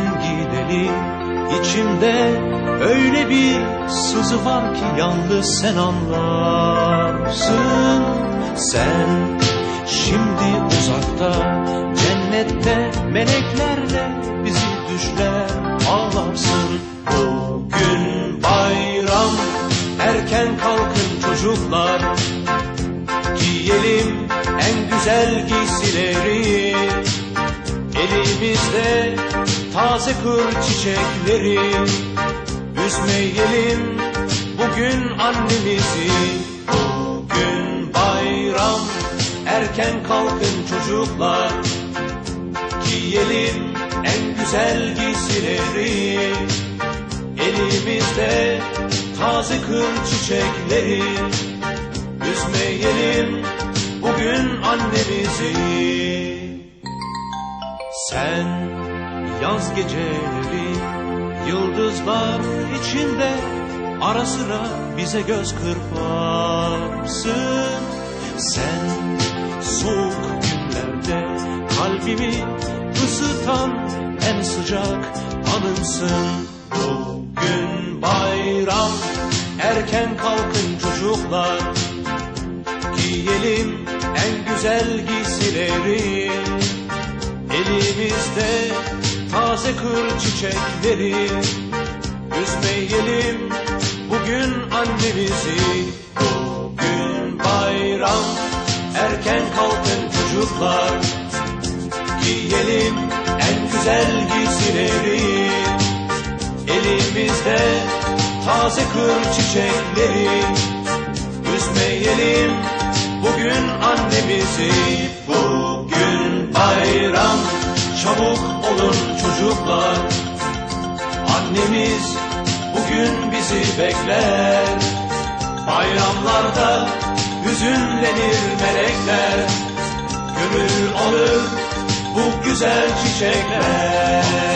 gidelim. İçimde öyle bir sızı var ki yalnız sen anlarsın. Sen şimdi uzakta, cennette meleklerle bizi düşler ağlarsın. Bugün bayram, erken kalkın çocuklar, giyelim en güzel giysileri. Elimizde taze kır çiçekleri, üzmeyelim bugün annemizi. Bugün bayram, erken kalkın çocuklar, giyelim en güzel giysileri. Elimizde taze kır çiçekleri, üzmeyelim bugün annemizi. Sen yaz geceleri yıldızlar içinde ara sıra bize göz kırparsın. Sen soğuk günlerde kalbimi ısıtan en sıcak anımsın. Bugün bayram, erken kalkın çocuklar, giyelim en güzel giysileri. Elimizde taze kır çiçekleri, üzmeyelim bugün annemizi. Bugün bayram, erken kalkın çocuklar, giyelim en güzel giysileri. Elimizde taze kır çiçekleri, üzmeyelim bugün annemizi. Bugün bayram, çabuk olun çocuklar, annemiz bugün bizi bekler. Bayramlarda hüzünlenir melekler, gönül alır bu güzel çiçekler.